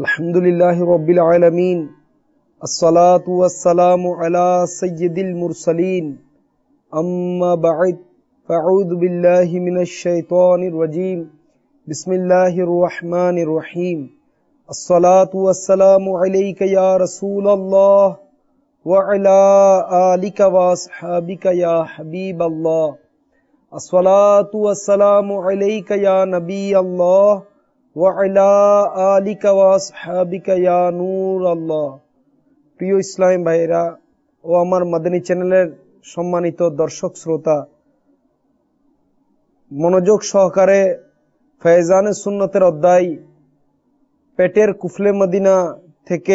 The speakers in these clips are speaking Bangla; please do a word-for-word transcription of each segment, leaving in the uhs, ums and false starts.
अल्हम्दुलिल्लाहि रब्बिल आलमीन अस्सलातु वस्सलामु अला सय्यिदिल मुरसलीन अम्मा बअद फ़अऊज़ु बिल्लाहि मिनश शैतानिर रजीम बिस्मिल्लाहिर रहमानिर रहीम अस्सलातु वस्सलामु अलैका या रसूलल्लाह व अला आलिका व अस्हाबिका या हबीबल्लाह अस्सलातु वस्सलामु अलैका या नबीयल्लाह व अला आलिका व আসহাবিকা ইয়া নূর আল্লাহ। প্রিয় ইসলাম ভাইরা ও আমার মাদানী চ্যানেলের সম্মানিত দর্শক শ্রোতা, মনোযোগ সহকারে ফয়জানে সুন্নতের অধ্যায় পেটের কুফলে মদিনা থেকে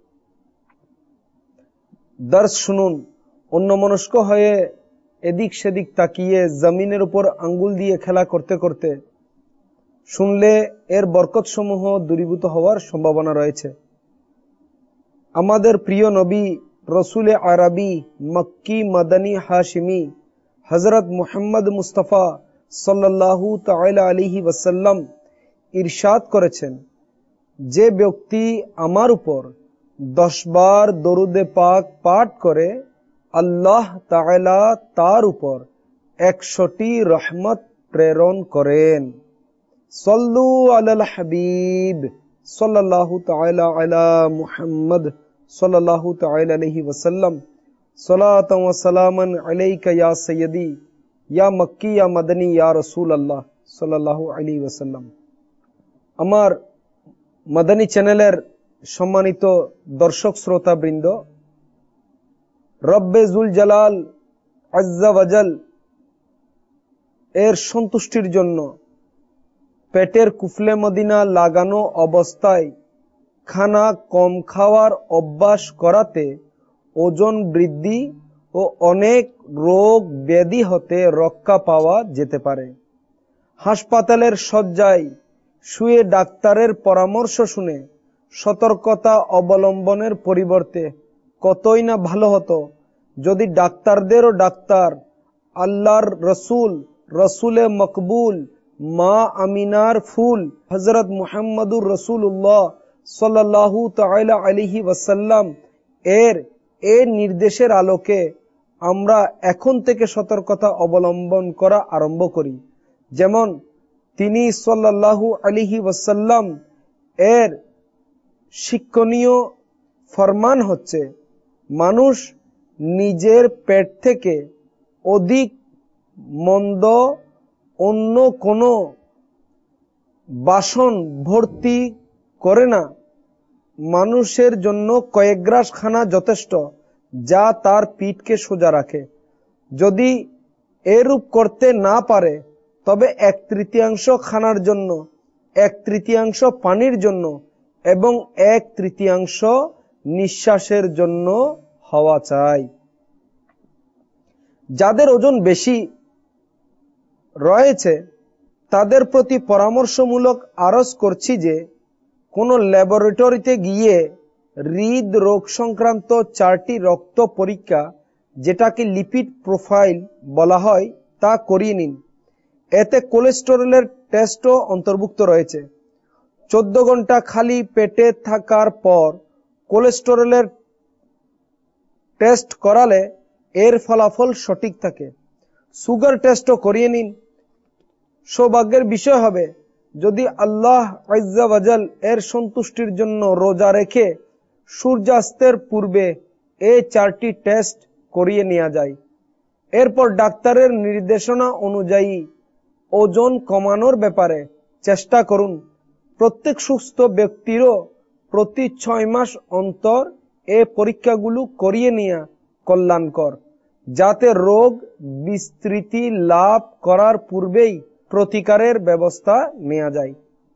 দর্শ শুনুন। অন্যমনস্ক হয়ে এদিক সেদিক তাকিয়ে জমিনের উপর আঙ্গুল দিয়ে খেলা করতে করতে শুনলে এর বরকত সমূহ দূরীভূত হওয়ার সম্ভাবনা রয়েছে। আমাদের প্রিয় নবী রসুল আরবি মক্কি মাদানী হাশিমি হযরত মুহাম্মদ মুস্তাফা সাল্লাল্লাহু তাআলা আলাইহি ওয়াসাল্লাম ইরশাদ করেছেন, যে ব্যক্তি আমার উপর দশ বার দরুদে পাক পাঠ করে আল্লাহ তাআলা তার উপর একশোটি রহমত প্রেরণ করেন। সল্লু আলাল হাবিব সাল্লাল্লাহু তাআলা আলা মুহাম্মদ সাল্লাল্লাহু তাআলা আলাইহি ওয়াসাল্লাম সালাতান ওয়া সালামান আলাইকা ইয়া সাইয়্যিদি ইয়া মক্কি ইয়া মাদানী ইয়া রাসূলুল্লাহ সাল্লাল্লাহু আলাইহি ওয়াসাল্লাম। আমার মাদানী চ্যানেলের সম্মানিত দর্শক শ্রোতা বৃন্দ, রব্বে জুল জালাল আজ্জা ওয়াজাল এর সন্তুষ্টির জন্য পেটের কুফলে মদিনা লাগানো অবস্থায় খানা কম খাওয়ার অভ্যাস করাতে ওজন বৃদ্ধি ও অনেক রোগ ব্যাধি হতে রক্ষা পাওয়া যেতে পারে। হাসপাতালের শয্যায় শুয়ে ডাক্তারের পরামর্শ শুনে সতর্কতা অবলম্বনের পরিবর্তে কতই না ভালো হতো যদি ডাক্তারদেরও ডাক্তার আল্লাহর রসুল রসুলে মকবুল মা আমিনার ফুল হযরত মুহাম্মদুর রাসূলুল্লাহ সাল্লাল্লাহু তাআলা আলাইহি ওয়াসাল্লাম এর এই নির্দেশের আলোকে আমরা এখন থেকে সতর্কতা অবলম্বন করা আরম্ভ করি। যেমন তিনি সাল্লাল্লাহু আলাইহি ওয়াসাল্লাম এর শিক্ষণীয় ফরমান হচ্ছে, মানুষ নিজের পেট থেকে অধিক মন্দ অন্য কোনো বাসন ভর্তি করে না। মানুষের জন্য কয়েক গ্রাস খানা যথেষ্ট, যা তার পিঠকে সোজা রাখে। যদি এরূপ করতে না পারে তবে এক তৃতীয়াংশ খানার জন্য, এক তৃতীয়াংশ পানির জন্য এবং এক তৃতীয়াংশ নিঃশ্বাসের জন্য হওয়া চাই। যাদের ওজন বেশি রয়েছে তাদের প্রতি পরামর্শমূলক আরজ করছি যে কোন ল্যাবরেটরিতে গিয়ে হৃদ রোগ সংক্রান্ত চারটি রক্ত পরীক্ষা, যেটাকে লিপিড প্রোফাইল বলা হয়, তা করিয়ে নিন। এতে কোলেস্টেরলের টেস্টও অন্তর্ভুক্ত রয়েছে। চোদ্দ ঘন্টা খালি পেটে থাকার পর কোলেস্টেরলের টেস্ট করালে এর ফলাফল সঠিক থাকে। সুগার টেস্টও করিয়ে নিন। সৌভাগ্যের বিষয় হবে যদি আল্লাহ আজ্জা ওয়াজাল এর সন্তুষ্টির জন্য রোজা রেখে সূর্যাস্তের পূর্বে এই চারটি টেস্ট করিয়ে নেওয়া যায়। এরপর ডাক্তারের নির্দেশনা অনুযায়ী ওজন কমানোর ব্যাপারে চেষ্টা করুন। প্রত্যেক সুস্থ ব্যক্তিরও প্রতি ছয় মাস অন্তর এই পরীক্ষাগুলো করিয়ে নেওয়া কল্যাণকর, যাতে রোগ বিস্তৃতি লাভ করার পূর্বেই প্রতিকারের ব্যবস্থা নেওয়া যায়।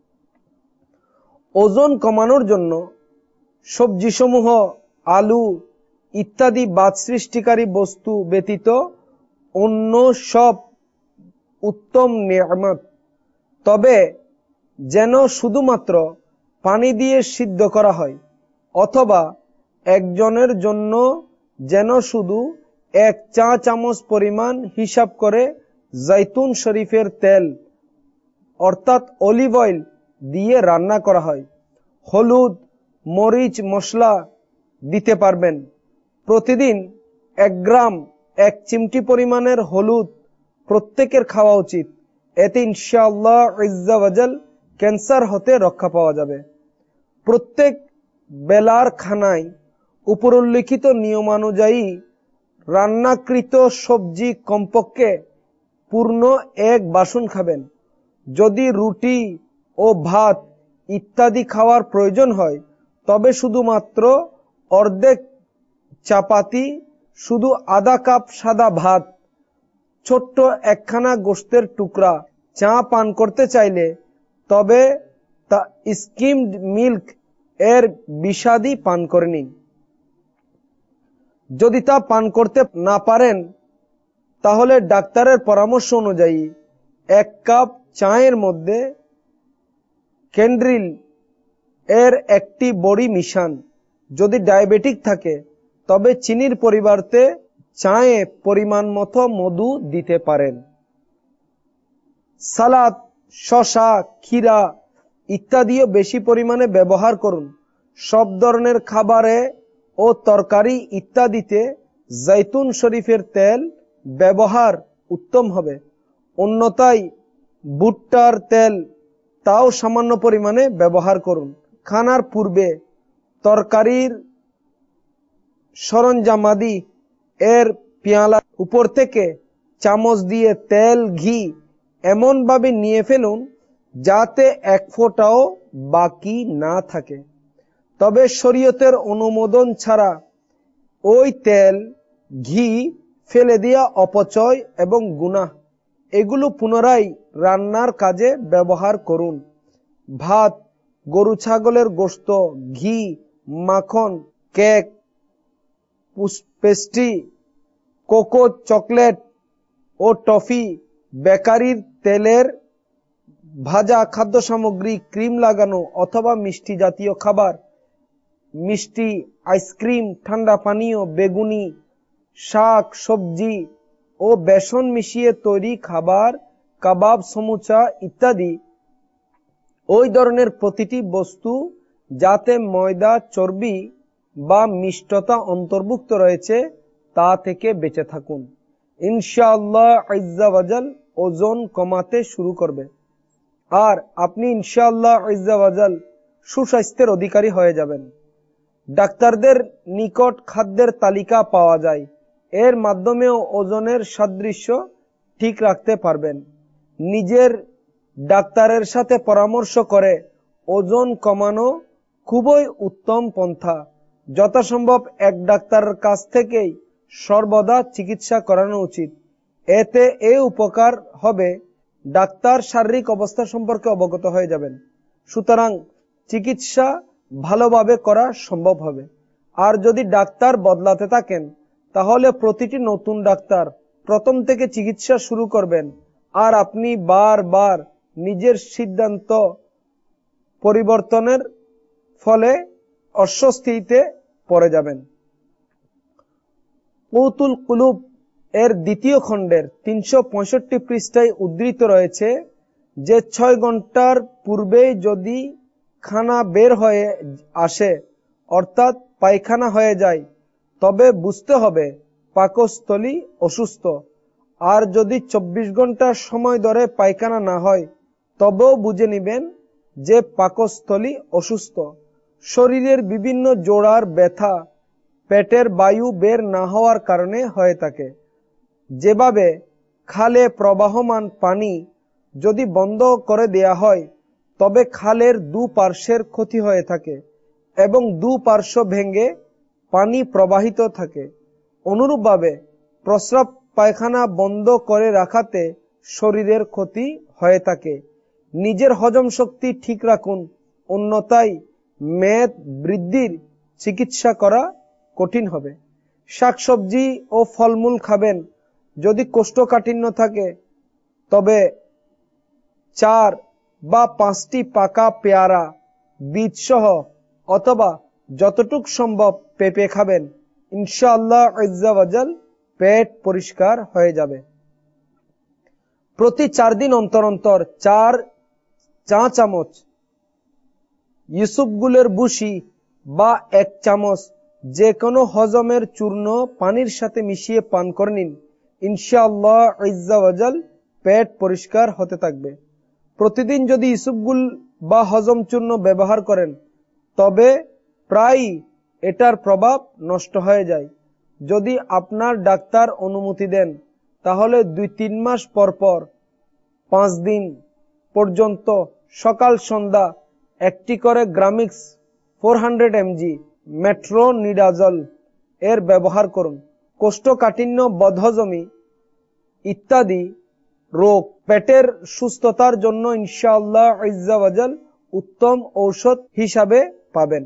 ওজন কমানোর জন্য সবজিসমূহ, আলু ইত্যাদি বাত সৃষ্টিকারী বস্তু ব্যতীত অন্য সব উত্তম নিয়ামত, তবে যেন শুধুমাত্র পানি দিয়ে সিদ্ধ করা হয়, অথবা একজনের জন্য যেন শুধু এক চা চামচ পরিমাণ হিসাব করে জৈতুন শরীফের তেল অর্থাৎ অলিভ অয়েল দিয়ে রান্না করা হয়। হলুদ, মরিচ, মশলা দিতে পারবেন। প্রতিদিন এক গ্রাম এক চিমটি পরিমাণের হলুদ প্রত্যেকের খাওয়া উচিত। এতে ইনশাআল্লাহ আজ্জা ওয়াজাল ক্যান্সার হতে রক্ষা পাওয়া যাবে। প্রত্যেক বেলার খানায় উপরোল্লিখিত নিয়মানুযায়ী রান্নাকৃত সবজি কমপক্ষে পূর্ণ এক বাসন খাবেন। যদি রুটি ও ভাত ইত্যাদি খাওয়ার প্রয়োজন হয় তবে শুধুমাত্র অর্ধেক চাপাতি, শুধু আধা কাপ সাদা ভাত, ছোট্ট একখানা গোশতের টুকরা চা পান করতে চাইলে তবে তা স্কিমড মিল্ক এর বিষাদি পান করে নিন। যদি তা পান করতে না পারেন তাহলে ডাক্তারের পরামর্শ অনুযায়ী এক কাপ চায়ের মধ্যে ক্যান্ড্রিল এর একটি বড়ি মিশান। যদি ডায়াবেটিক থাকে তবে চিনির পরিবর্তে চায়ে পরিমাণ মতো মধু দিতে পারেন। সালাদ, শসা, ক্ষীরা ইত্যাদিও বেশি পরিমাণে ব্যবহার করুন। সব ধরনের খাবারে ও তরকারি ইত্যাদিতে জৈতুন শরীফের তেল ব্যবহার উত্তম হবে। অন্যথায় ভুট্টার তেল তাও সামান্য পরিমাণে ব্যবহার করুন। খানার পূর্বে তরকারির সরঞ্জামাদি এর পেয়ালার উপর থেকে চামচ দিয়ে তেল, ঘি এমন ভাবে নিয়ে ফেলুন যাতে এক ফোঁটাও বাকি না থাকে। তবে শরীয়তের অনুমোদন ছাড়া ওই তেল, ঘি ফেলে দেওয়া অপচয় এবং গুনাহ। এগুলো পুনরায় রান্নার কাজে ব্যবহার করুন। ভাত, গরু ছাগলের গোশত, ঘি, মাখন, কেক, পেস্ট্রি, কোকো, চকলেট ও টফি, বেকারির তেলের ভাজা খাদ্য সামগ্রী, ক্রিম লাগানো অথবা মিষ্টি জাতীয় খাবার, মিষ্টি, আইসক্রিম, ঠান্ডা পানীয়, বেগুনি, শাক, সবজি ও বেসন মিশিয়ে তৈরি খাবার, কাবাব, সমুচা ইত্যাদি ওই ধরনের প্রতিটি বস্তু যাতে ময়দা, চর্বি বা মিষ্টতা অন্তর্ভুক্ত রয়েছে তা থেকে বেঁচে থাকুন। ইনশাআল্লাহ আজ্জা ওয়াজাল ওজন কমাতে শুরু করবে আর আপনি ইনশাআল্লাহ আজ্জা ওয়াজাল সুস্বাস্থ্যের অধিকারী হয়ে যাবেন। ডাক্তারদের নিকট খাদ্যের তালিকা পাওয়া যায়, এর মাধ্যমেও ওজনের সাদৃশ্য ঠিক রাখতে পারবেন। নিজের ডাক্তারের সাথে পরামর্শ করে ওজন কমানো খুবই উত্তম পন্থা। যথাসম্ভব এক ডাক্তারের কাছ থেকেই সর্বদা চিকিৎসা করানো উচিত। এতে এই উপকার হবে, ডাক্তার শারীরিক অবস্থা সম্পর্কে অবগত হয়ে যাবেন। সুতরাং চিকিৎসা ভালোভাবে করা সম্ভব হবে। আর যদি ডাক্তার বদলাতে থাকেন তাহলে প্রতিটি নতুন ডাক্তার প্রথম থেকে চিকিৎসা শুরু করবেন আর আপনি বারবার নিজের সিদ্ধান্ত পরিবর্তনের ফলে অস্বস্তিতে পড়ে যাবেন। কৌতুল কুলুব এর দ্বিতীয় খণ্ডের তিনশো পঁয়ষট্টি পৃষ্ঠায় উদ্ধৃত রয়েছে যে ছয় ঘন্টার পূর্বেই যদি খানা বের হয়ে আসে অর্থাৎ পায়খানা হয়ে যায় তবে বুঝতে হবে পাকস্থলী অসুস্থ। আর যদি চব্বিশ ঘন্টা সময় ধরে পায়খানা না হয় তবেও বুঝে নিবেন যে পাকস্থলী অসুস্থ। শরীরের বিভিন্ন জোড়ার ব্যথা পেটের বায়ু বের না হওয়ার কারণে হয়ে থাকে। যেভাবে খালে প্রবাহমান পানি যদি বন্ধ করে দেয়া হয় তবে খালের দু পার্শ্বের ক্ষতি হয়ে থাকে এবং দু পার্শ্ব ভেঙে পানি প্রবাহিত থাকে। অনুরূপভাবে প্রস্রাব পায়খানা বন্ধ করে রাখাতে শরীরের ক্ষতি হয়ে থাকে। নিজের হজম শক্তি ঠিক রাখুন, অন্যথায় মেদ বৃদ্ধির চিকিৎসা করা কঠিন হবে। শাকসবজি ও ফলমূল খাবেন। যদি কোষ্ঠকাঠিন্য থাকে তবে চার বা পাঁচটি পাকা পেয়ারা বীজ সহ অথবা যতটুক সম্ভব পেঁপে খাবেন। ইনশাআল্লাহ আজ্জা ওয়াজাল পেট পরিষ্কার হয়ে যাবে। প্রতি চার দিন অন্তর অন্তর চার চা চামচ ইউসুফগুলের বুশি বা এক চামচ যে কোনো হজমের চূর্ণ পানির সাথে মিশিয়ে পান করে নিন। ইনশাআল্লাহ আজ্জা ওয়াজাল পেট পরিষ্কার হতে থাকবে। প্রতিদিন যদি ইউসুফগুল বা হজম চূর্ণ ব্যবহার করেন তবে প্রায় এটার প্রভাব নষ্ট হয়ে যায়। যদি আপনার ডাক্তার অনুমতি দেন তাহলে দুই তিন মাস পর পর পাঁচ দিন পর্যন্ত সকাল সন্ধ্যা একটি করে গ্রামিক্স চারশো এমজি মেট্রোনিডাজল এর ব্যবহার করুন। কোষ্ঠকাঠিন্য, বদহজমি ইত্যাদি রোগ পেটের সুস্থতার জন্য ইনশাআল্লাহ আজ্জা ওয়াজাল উত্তম ঔষধ হিসাবে পাবেন।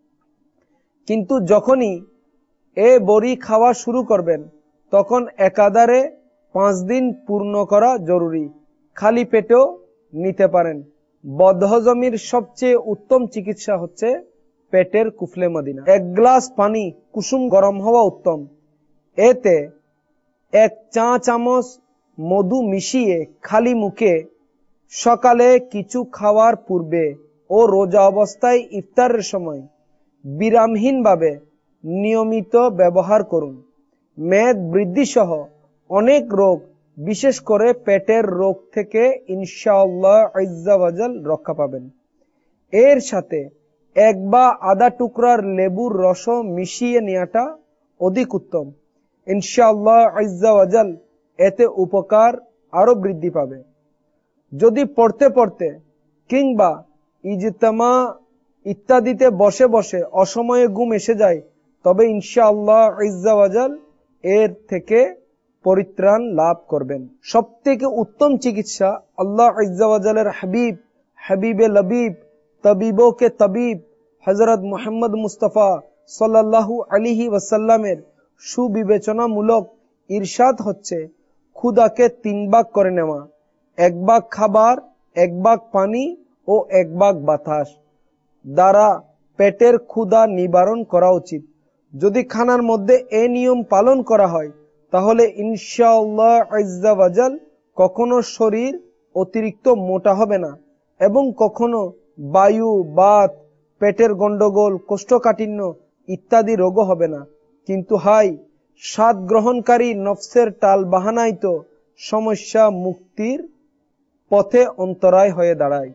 কিন্তু যখনই এ বড়ি খাওয়া শুরু করবেন তখন একাধারে পাঁচ দিন পূর্ণ করা জরুরি। খালি পেটেও নিতে পারেন। বদহজমির সবচেয়ে উত্তম চিকিৎসা হচ্ছে পেটের কুফলে মদিনা। এক গ্লাস পানি কুসুম গরম হওয়া উত্তম। এতে এক চা চামচ মধু মিশিয়ে খালি মুখে সকালে কিছু খাওয়ার পূর্বে ও রোজা অবস্থায় ইফতারের সময় বিরামহীনভাবে নিয়মিত ব্যবহার করুন। মেদ বৃদ্ধি সহ অনেক রোগ, বিশেষ করে পেটের রোগ থেকে ইনশাআল্লাহ আজ্জা ওয়াজাল রক্ষা পাবেন। এর সাথে এক বা আধা টুকরার লেবুর রস মিশিয়ে নেওয়াটা অধিক উত্তম। ইনশাআল্লাহ আজ্জা ওয়াজাল এতে উপকার আরো বৃদ্ধি পাবে। যদি পড়তে পড়তে কিংবা ইজতেমা ইত্যাদিতে বসে বসে অসময়ে ঘুম এসে যায় তবে ইনশাআল্লাহ আজ্জা ওয়াজাল এর থেকে পরিত্রাণ লাভ করবেন। সব থেকে উত্তম চিকিৎসা আল্লাহ আজ্জা ওয়াজালের হাবিব, হাবিবে লবিব, তবিবো কে তবিব হযরত মুহাম্মদ মুস্তাফা সাল্লাল্লাহু আলাইহি ওয়াসাল্লামের সুবিবেচনামূলক ইরশাদ হচ্ছে ক্ষুধাকে তিন ভাগ করে নেওয়া। এক ভাগ খাবার, এক ভাগ পানি ও এক ভাগ বাতাস দ্বারা পেটের ক্ষুধা নিবারণ করা উচিত। যদি খানার মধ্যে এই নিয়ম পালন করা হয় তাহলে ইনশাআল্লাহ আজ্জা ওয়াজাল কখনো শরীর অতিরিক্ত মোটা হবে না এবং কখনো বায়ু, বাত, পেটের গন্ডগোল, কোষ্ঠকাঠিন্য ইত্যাদি রোগও হবে না। কিন্তু হাই, স্বাদ গ্রহণকারী নফসের টাল বাহানাই তো সমস্যা মুক্তির পথে অন্তরায় হয়ে দাঁড়ায়।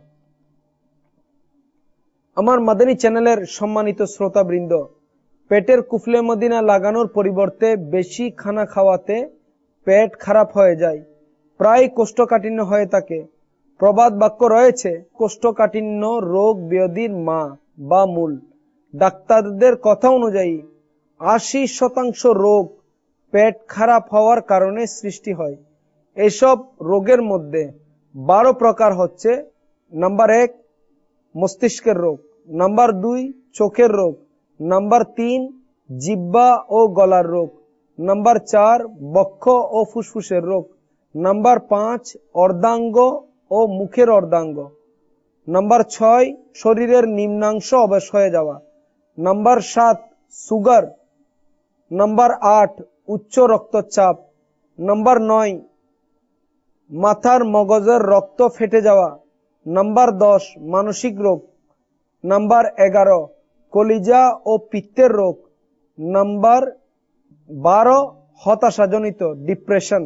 আমার মাদানী চ্যানেলের সম্মানিত শ্রোতাবৃন্দ, পেটের কুফলে মদিনা লাগানোর পরিবর্তে বেশি খানা খাওয়াতে পেট খারাপ হয়ে যায়, প্রায় কোষ্ঠকাঠিন্য হয়ে থাকে। প্রবাদ বাক্য রয়েছে, কোষ্ঠকাঠিন্য রোগ ব্যাধির মা বা মূল। ডাক্তারদের কথা অনুযায়ী আশি শতাংশ রোগ পেট খারাপ হওয়ার কারণে সৃষ্টি হয়। এসব রোগের মধ্যে বারো প্রকার হচ্ছে: নাম্বার এক, মস্তিষ্কের রোগ; নাম্বার দুই, চোখের রোগ; নাম্বার তিন, জিহ্বা ও গলার রোগ; নাম্বার চার, বক্ষ ও ফুসফুসের রোগ; নাম্বার পাঁচ, অর্ধাঙ্গ ও মুখের অর্ধাঙ্গ; নাম্বার ছয়, শরীরের নিম্নাংশ অবশ হয়ে যাওয়া; নাম্বার সাত, সুগার; নাম্বার আট, উচ্চ রক্তচাপ; নাম্বার নয়, মাথার মগজের রক্ত ফেটে যাওয়া; নাম্বার দশ, মানসিক রোগ; নাম্বার এগারো, কলিজা ও পিত্তের রোগ; নাম্বার বারো, হতাশাজনিত ডিপ্রেশন।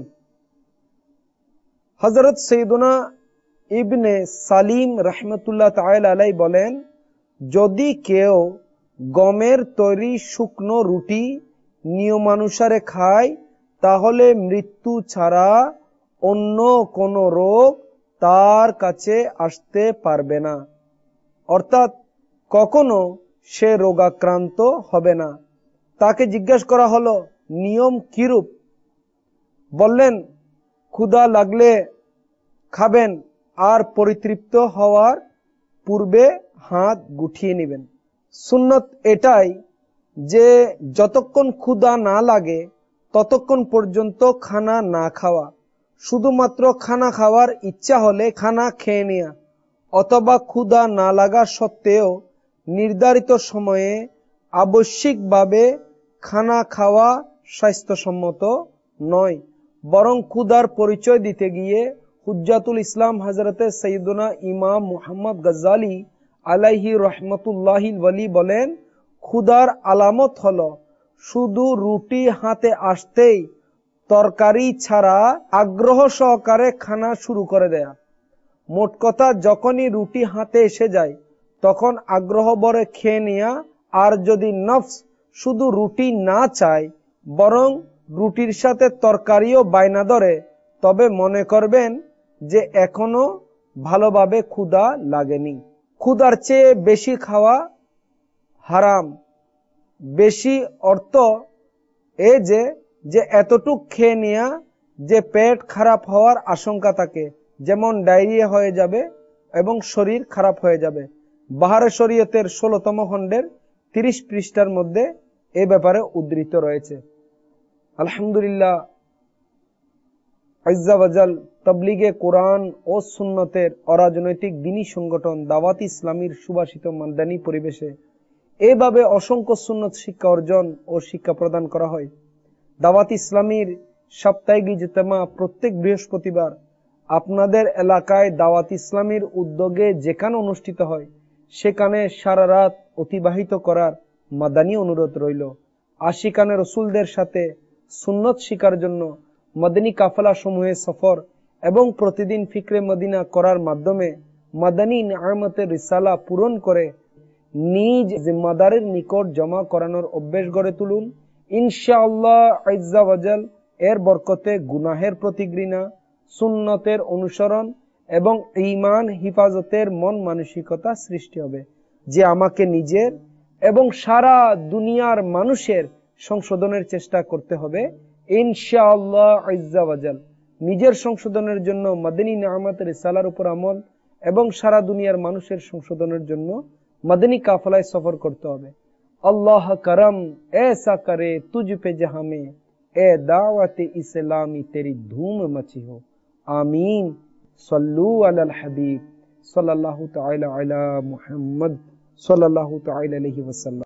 হযরত সৈয়দনা ইবনে সালিম রাহমাতুল্লাহ তাআলা আলাইহি বলেন, যদি কেউ গমের তৈরি শুকনো রুটি নিয়মানুসারে খায় তাহলে মৃত্যু ছাড়া অন্য কোন রোগ তার কাছে আসতে পারবে না, অর্থাৎ কখনো সে রোগাক্রান্ত হবে না। তাকে জিজ্ঞাসা করা হলো, নিয়ম কিরূপ? বললেন, ক্ষুধা লাগলে খাবেন আর পরিতৃপ্ত হওয়ার পূর্বে হাত গুটিয়ে নেবেন। সুন্নত এটাই যে যতক্ষণ ক্ষুধা না লাগে ততক্ষণ পর্যন্ত খানা না খাওয়া, শুধুমাত্র খানা খাওয়ার ইচ্ছা হলে খানা খেয়ে নেওয়া, অথবা ক্ষুধা না লাগা সত্ত্বেও নির্ধারিত সময়ে আবশ্যিকভাবে খানা খাওয়া স্বাস্থ্যসম্মত নয়। বরং ক্ষুধার পরিচয় দিতে গিয়ে হুজ্জাতুল ইসলাম হযরতে সাইয়্যিদুনা ইমাম মুহাম্মদ গাজ্জালী আলাইহি রহমতুল্লাহিল ওয়ালি বলেন, ক্ষুধার আলামত হলো শুধু রুটি হাতে আসতেই তরকারি ছাড়া আগ্রহ সহকারে খানা শুরু করে দেয়া। মোট কথা, যখনই রুটি হাতে এসে যায় তখন আগ্রহ ভরে খেয়ে নেয়া। আর যদি নফস শুধু রুটি না চায়, বরং রুটির সাথে তরকারিও বায়না ধরে, তবে মনে করবেন যে এখনো ভালোভাবে ক্ষুধা লাগেনি। ক্ষুধার চেয়ে বেশি খাওয়া হারাম। বেশি অর্থ এ যে যে এতটুক খেয়ে নেয়া যে পেট খারাপ হওয়ার আশঙ্কা থাকে, যেমন ডায়রিয়া হয়ে যাবে এবং শরীর খারাপ হয়ে যাবে। বাহারে শরীয়তের ষোলতম খণ্ডের তিরিশ পৃষ্ঠার মধ্যে এ ব্যাপারে উদ্ধৃত রয়েছে। আলহামদুলিল্লাহ, আজ্জা ওয়াজাল তাবলীগে কোরআন ও সুন্নতের অরাজনৈতিক দ্বীনী সংগঠন দাওয়াত ইসলামীর সুবাসিত মাদানী পরিবেশে এভাবে অসংখ্য সুন্নত শিক্ষা অর্জন ও শিক্ষা প্রদান করা হয়। দাওয়াত ইসলামীর সাপ্তাহিক ইজতেমা প্রত্যেক বৃহস্পতিবার আপনাদের এলাকায় দাওয়াত ইসলামীর উদ্যোগে যেখানে অনুষ্ঠিত হয়, সেখানে সারা রাত অতিবাহিত করার মাদানী অনুরোধ রইল। আশিকানে রসুলদের সাথে সুন্নত শিকার জন্য মাদানী কাফেলা সমূহে সফর এবং প্রতিদিন ফিকরে মদিনা করার মাধ্যমে মাদানী নিয়ামতের রিসালা পূরণ করে নিজ জিম্মাদারের নিকট জমা করানোর অভ্যেস গড়ে তুলুন। ইনশাআল্লাহ আজ্জা ওয়াজাল এর বরকতে গুনাহের প্রতি ঘৃণা, সুন্নতের অনুসরণ এবং ঈমান হিফাজতের মন মানসিকতা সৃষ্টি হবে, যে আমাকে নিজের এবং সারা দুনিয়ার মানুষের সংশোধনের চেষ্টা করতে হবে। ইনশাআল্লাহ আজ্জা ওয়াজাল নিজের সংশোধনের জন্য মাদানী নিয়ামতের রিসালার উপর আমল এবং সারা দুনিয়ার মানুষের সংশোধনের জন্য মাদানী কাফেলায় সফর করতে হবে। আল্লাহ করম ऐसा करे तुझ पे जहां में ए दावत इस्लामी तेरी धूम मची हो। आमीन। सल्लू अलल हबीब सल्लल्लाहु तआला अला मुहम्मद सल्लल्लाहु तआला अलैहि वसल्लम।